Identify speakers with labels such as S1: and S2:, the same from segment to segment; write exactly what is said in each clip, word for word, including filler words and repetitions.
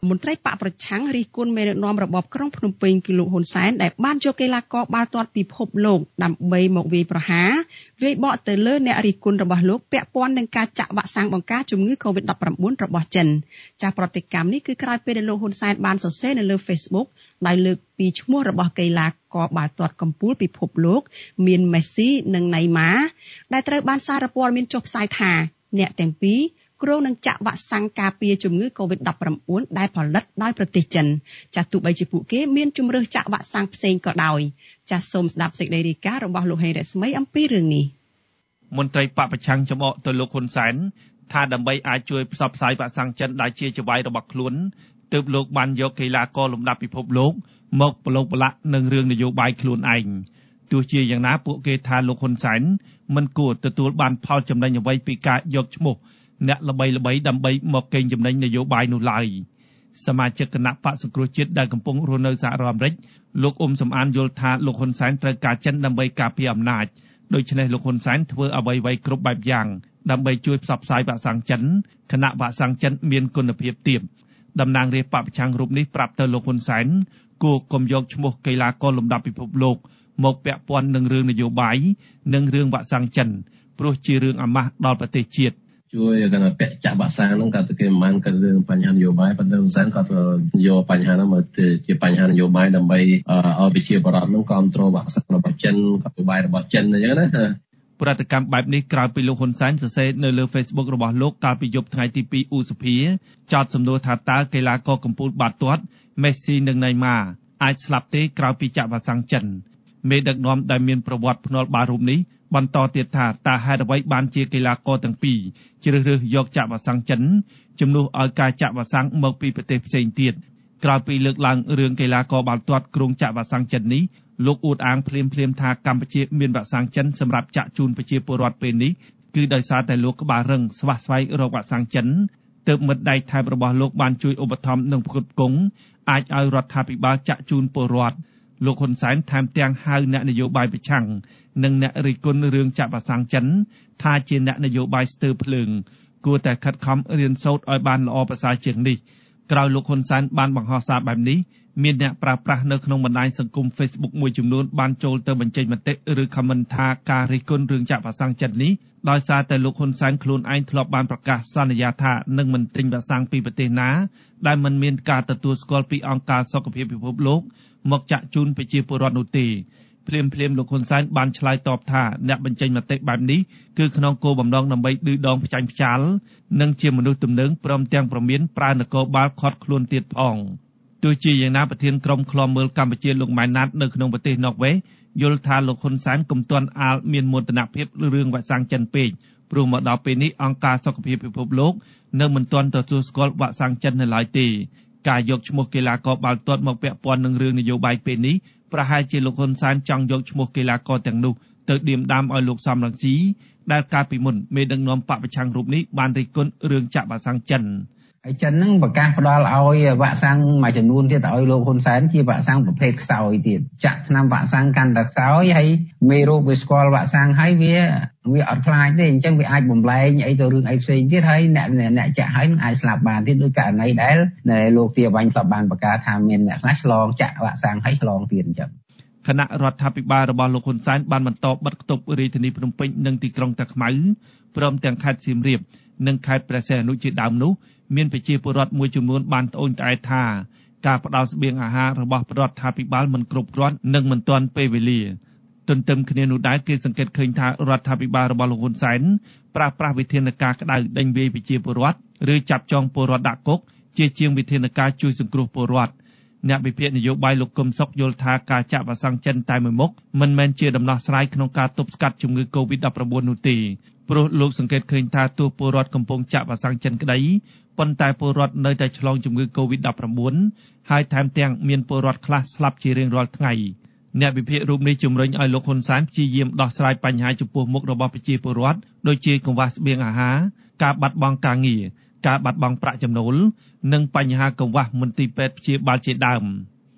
S1: មន្ត្រីបកប្រឆាំងរិះគន់មេដឹកនាំរបបក្រុងភ្នំពេញគឺលោកហ៊ុនសែនដែលបានយកកីឡាករបាល់ទាត់ពិភពលោកដើម្បីមកវាយប្រហារវាយបកទៅលើអ្នករិះគន់របស់លោកពាក់ព័ន្ធនឹងការចាក់វ៉ាក់សាំងបង្ការជំងឺ កូវីដ ដប់ប្រាំបួន របស់ចិនចាស់ប្រតិកម្មនេះគឺក្រោយពេលដែលលោកហ៊ុនសែនបានសរសេរនៅលើ Facebook ដោយលើកពីឈ្មោះរបស់កីឡាករបាល់ទាត់កំពូលពិភពលោកមានមេស៊ីនិងណេម៉ាដែលត្រូវបានសារព័ត៌មានចុះផ្សាយថាអ្នកទាំងពីរគ្រោងនឹងចាក់វ៉ាក់សាំងការពារជំងឺ កូវីដ ដប់ប្រាំបួន ដែលផលិតដោយប្រទេសចិនចាស់ទោះបីជាពួកគេមានជំរើសចាក់វ៉ាក់សាំងផ្សេងក៏ដោយចាស់សូមស្ដាប់សេចក្តីរាយការណ៍របស់លោកហេងរស្មីអំពីរឿងនេះ
S2: មន្ត្រីបកប្រឆាំងចំអកទៅលោកហ៊ុនសែនថាដើម្បីអាចជួយផ្សព្វផ្សាយវ៉ាក់សាំងចិនដែលជាចវាយរបស់ខ្លួនទើបលោកបានយកកីឡាករលំដាប់ពិភពលោកមកប្រឡូកប្រឡាក់នឹងរឿងនយោបាយខ្លួនឯងទោះជាយ៉ាងណាពួកគេថាលោកហ៊ុនសែនមិនគួរទទួលបានផលចំណេញអ្វីពីការយកឈ្មោះអ្នកល្បីល្បីដើម្បីមកកេងចំណេញនយោបាយនោះឡើយសមាជិកគណៈបក្សសង្គ្រោះជាតិដែលកំពុងរស់នៅសហរដ្ឋអាមេរិកលោកអ៊ុំសំអានយល់ថាលោកហ៊ុនសែនត្រូវការចិនដើម្បីការពារអំណាចដូច្នេះលោកហ៊ុនសែនធ្វើអ្វីៗគ្រប់បែបយ៉ាងដើម្បីជួយផ្សព្វផ្សាយវ៉ាក់សាំងចិនគណៈវ៉ាក់សាំងចិនមានគុណភាពទាបតំណាងរាស្ត្របកប្រឆាំងរូបនេះប្រាប់ទៅលោកហ៊ុនសែនគួរកុំយកឈ្មោះកីឡាករលំដាប់ពិភពលោកមកពាក់ព័ន្ធនឹងរឿងនយោបាយនិងរឿងវ៉ាក់សាំងចិនព្រោះជារឿងអាម៉ាស់ដល់ប្រទេសជាតិ
S3: ជួយគាត់ពាក់ចាក់វ៉ាក់សាំងហ្នឹងគាត់ទៅគេមិនបានគាត់រឿងបញ្ហានយោបាយប៉ុន្តែហ៊ុនសែនគាត់យកបញ្ហាហ្នឹងមកជាបញ្ហានយោបាយដើម្បីឲ្យប្រជាពលរដ្ឋហ្នឹងគ្រប់គ្រងវ៉ាក់សាំងរបស់ចិននយោបាយរបស់ចិនអញ្ចឹងណា
S2: ប្រតិកម្មបែបនេះក្រោយពីលោកហ៊ុនសែនសរសេរនៅលើ Facebook របស់លោកកាលពីយប់ថ្ងៃទីពីរឧសភាចោទសំណួរថាតើកីឡាករកំពូលបាល់ទាត់មេស៊ីនិងណេម៉ាអាចស្លាប់ទេក្រោយពីចាក់វ៉ាក់សាំងចិនមេដឹកនាំដែលមានប្រវត្តិភ្នាល់បាល់រូបនេះបន្តទៀតថាតើហេតុអ្វីបានជាកីឡាករទាំងពីរជ្រើសរើសយកចាក់វ៉ាក់សាំងចិនជំនួសឲ្យការចាក់វ៉ាក់សាំងមកពីប្រទេសផ្សេងទៀតក្រោយពីលើកឡើងរឿងកីឡាករបាល់ទាត់គ្រោងចាក់វ៉ាក់សាំងចិននេះលោកអួតអាងភ្លាមភ្លាមថាកម្ពុជាមានវ៉ាក់សាំងចិនសម្រាប់ចាក់ជូនប្រជាពលរដ្ឋពេលនេះគឺដោយសារតែលោកក្បាលរឹងស្វះស្វែងរកវ៉ាក់សាំងចិនទើបមិត្តដៃថៃរបស់លោកបានជួយឧបត្ថម្ភនិងផ្គត់ផ្គង់អាចឲ្យរដ្ឋាភិបាលចាក់ជូនពលរដ្ឋលោកហ៊ុនសែនថែមទាំងហៅអ្នកនយោបាយប្រឆាំងនិងអ្នករិះគន់រឿងចាក់វ៉ាក់សាំងចិនថាជាអ្នកនយោបាយស្ទើរភ្លើងគួរតែខិតខំរៀនសូត្រឲ្យបានល្អប្រសើរជាងនេះក្រោយលោកហ៊ុនសែនបានបង្ហោះសារបែបនេះមានអ្នកប្រើប្រាស់នៅក្នុងបណ្ដាញសង្គម Facebook មួយចំនួនបានចូលទៅបញ្ចេញមតិឬ comment ថាការរិះគន់រឿងចាក់វ៉ាក់សាំងចិននេះដោយសារតែលោកហ៊ុនសែនខ្លួនឯងធ្លាប់បានប្រកាសសន្យាថានឹងមិនទិញវ៉ាក់សាំងពីប្រទេសណាដែលមិនមានការទទួលស្គាល់ពីអង្គការសុខភាពពិភពលោកមកចាក់ជូនប្រជាពលរដ្ឋនោះទេភ្លាមភ្លាមលោកហ៊ុនសែនបានឆ្លើយតបថាអ្នកបញ្ចេញមតិបែបនេះគឺក្នុងគោលបំណងដើម្បីឌឺដងផ្ចាញ់ផ្ចាលនិងជាមនុស្សទំនើងព្រមទាំងប្រមានប្រើនគរបាលខាត់ខ្លួនទៀតផងទោះជាយ៉ាងណាប្រធានក្រុមឃ្លាំមើលកម្ពុជាលោកម៉ែនណាតនៅក្នុងប្រទេសណ័រវេសយល់ថាលោកហ៊ុនសែនកំទាន់អាលមានមោទនភាពរឿងវ៉ាក់សាំងចិនពេកព្រោះមកដល់ពេលនេះអង្គការសុខភាពពិភពលោកនៅមិនទាន់ទទួលស្គាល់វ៉ាក់សាំងចិននៅឡើយទេការយកឈ្មោះកីឡាករបាល់ទាត់មកពាក់ព័ន្ធនឹងរឿងនយោបាយពេលនេះប្រហែលជាលោកហ៊ុនសែនចង់យកឈ្មោះកីឡាករទាំងនោះទៅដៀមដាមឲ្យលោកសំរងស៊ីដែលកាលពីមុនមេដឹកនាំបកប្រឆាំងរូបនេះបានរិះគន់រឿងចាក់វ៉ាក់សាំងចិន
S4: ហើយចិនហ្នឹងប្រកាសផ្ដល់ឲ្យវ៉ាក់សាំងមួយចំនួនទៀតឲ្យលោកហ៊ុនសែនជាវ៉ាក់សាំងប្រភេទខ្សោយទៀតចាក់ឆ្នាំវ៉ាក់សាំងកាន់តែខ្សោយហើយមេរោគវាស្គាល់វ៉ាក់សាំងហើយវាវាអត់ខ្លាចទេអញ្ចឹងវាអាចបំលែងអីទៅរឿងអីផ្សេងទៀតហើយអ្នកអ្នកចាក់ហើយនឹងអាចស្លាប់បានទៀតដោយករណីដែលលោកទាបាញ់ធ្លាប់បានប្រកាសថាមានអ្នកខ្លះឆ្លងចាក់វ៉ាក់សាំងហើយឆ្លងទៀតអញ្ចឹង
S2: គណៈរដ្ឋាភិបាលរបស់លោកហ៊ុនសែនបានបន្តបិទគប់រាជធានីភ្នំពេញនិងទីក្រុងតាខ្មៅព្រមទាំងខេត្តសៀមរាបនិងខេត្តព្រះសីហនុជាដើមនោះមានប្រជាពលរដ្ឋមួយចំនួនបានត្អូញត្អែរថាការផ្ដល់ស្បៀងអាហាររបស់រដ្ឋាភិបាលមិនគ្រប់គ្រាន់និងមិនទាន់ពេលវេលាទន្ទឹមគ្នានោះដែរគេសង្កេតឃើញថារដ្ឋាភិបាលរបស់លោកហ៊ុនសែនប្រើប្រាស់វិធានការក្តៅដេញវាយប្រជាពលរដ្ឋឬចាប់ចងពលរដ្ឋដាក់គុកជាជាងវិធានការជួយសង្គ្រោះពលរដ្ឋអ្នកវិភាគនយោបាយលោកកឹមសុខយល់ថាការចាក់វ៉ាក់សាំងចិនតែមួយមុខមិនមែនជាដំណោះស្រាយក្នុងការទប់ស្កាត់ជំងឺ កូវីដ ដប់ប្រាំបួន នោះទេព្រោះលោកសង្កេតឃើញថាទោះពលរដ្ឋកំពុងចាក់វ៉ាក់សាំងចិនក្តីប៉ុន្តែពលរដ្ឋនៅតែឆ្លងជំងឺ កូវីដ ដប់ប្រាំបួន ហើយថែមទាំងមានពលរដ្ឋខ្លះស្លាប់ជារៀងរាល់ថ្ងៃអ្នកវិភាគរូបនេះជំរុញឲ្យលោកហ៊ុនសែនព្យាយាមដោះស្រាយបញ្ហាចំពោះមុខរបស់ប្រជាពលរដ្ឋដូចជាកង្វះស្បៀងអាហារការបាត់បង់ការងារការបាត់បង់ប្រាក់ចំណូលនិងបញ្ហាកង្វះមន្ទីរពេទ្យព្យាបាលជាដើម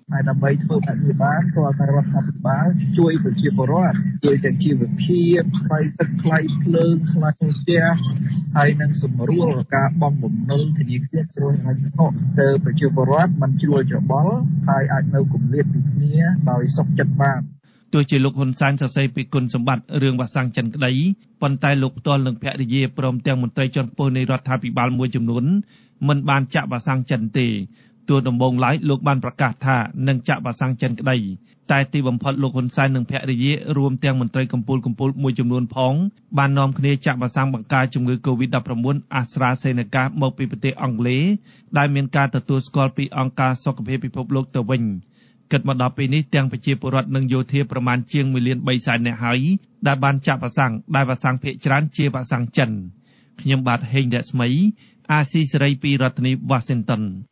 S5: ហើយដើម្បីធ្វើបែបនេះបានក៏តែរដ្ឋាភិបាលជួយប្រជាពលរដ្ឋជួយទាំងជីវភាពថ្លៃទឹកថ្លៃភ្លើងថ្លៃផ្ទះហើយនឹងសម្រួលការបង់បំណុលធនាគារជ្រុលហិរញ្ញវត្ថុទៅប្រជាពលរដ្ឋមិនជ្រួលច្របល់ហើយអាចនៅគម្លាតពីគ្នាដោយសុខចិត្តបាន
S2: ទោះជាលោកហ៊ុនសែនសរសេរពីគុណសម្បត្តិរឿងវ៉ាក់សាំងចិនក្តីប៉ុន្តែលោកផ្ទាល់នឹងភរិយាព្រមទាំងមន្ត្រីជាន់ខ្ពស់នៃរដ្ឋាភិបាលមួយចំនួនមិនបានចាក់វ៉ាក់សាំងចិនទេទោះដំបូងឡើយលោកបានប្រកាសថានឹងចាក់វ៉ាក់សាំងចិនក្តីតែទីបំផុតលោកហ៊ុនសែននិងភរិយារួមទាំងមន្ត្រីកម្ពូលកម្ពូលមួយចំនួនផងបាននាំគ្នាចាក់វ៉ាក់សាំងបង្ការជំងឺ កូវីដ ដប់ប្រាំបួន AstraZeneca មកពីប្រទេសអង់គ្លេសដែលមានការទទួលស្គាល់ពីអង្គការសុខភាពពិភពលោកទៅវិញគិតមកដល់ពេលនេះទាំងប្រជាពលរដ្ឋនិងយោធាប្រមាណជាង មួយលានបីសែននាក់ហើយដែលបានចាក់វ៉ាក់សាំងដែលវ៉ាក់សាំងភាគច្រើនជាវ៉ាក់សាំងចិនខ្ញុំបាទហេងរស្មីអាស៊ីសេរីពីរដ្ឋធានី Washington